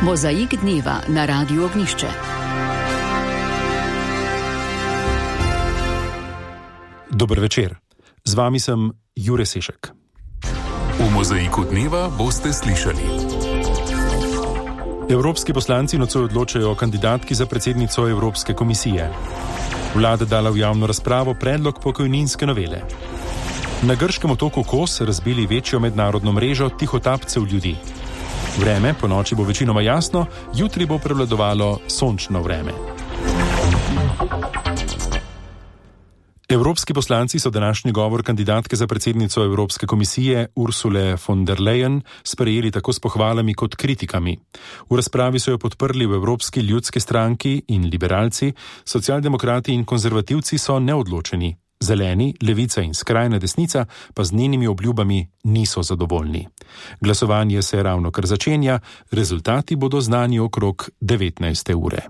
Mozaik dneva na Radiu Ognjišče. Dober večer. Z vami sem Jure Sešek. V Mozaiku dneva boste slišali. Evropski poslanci nocoj odločajo o kandidatki za predsednico Evropske komisije. Vlada dala v javno razpravo predlog pokojninske novele. Na grškem otoku Kos razbili večjo mednarodno mrežo tihotapcev ljudi. Vreme po noči bo večinoma jasno, jutri bo prevladovalo sončno vreme. Evropski poslanci so današnji govor kandidatke za predsednico Evropske komisije Ursule von der Leyen sprejeli tako s pohvalami kot kritikami. V razpravi so jo podprli v Evropski ljudski stranki in liberalci, socialdemokrati in konzervativci so neodločeni. Zeleni, levica in skrajna desnica pa z njenimi obljubami niso zadovoljni. Glasovanje se ravno kar začenja, rezultati bodo znani okrog 19. ure.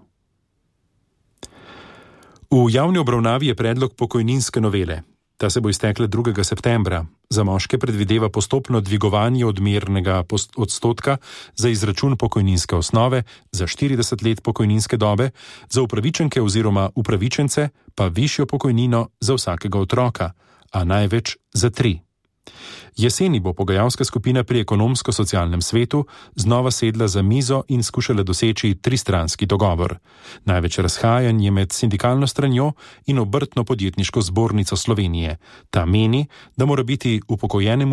V javni obravnavi je predlog pokojninske novele. Ta se bo iztekla 2. septembra. Za moške predvideva postopno dvigovanje odmernega odstotka za izračun pokojninske osnove za 40 let pokojninske dobe, za upravičenke oziroma upravičence pa višjo pokojnino za vsakega otroka, a največ za 3. Jeseni bo pogajalska skupina pri ekonomsko-socialnem svetu znova sedla za mizo in skušala doseči tristranski dogovor. Največ razhajanj je med sindikalno stranjo in Obrtno-podjetniško zbornico Slovenije. Ta meni, da mora biti upokojenemu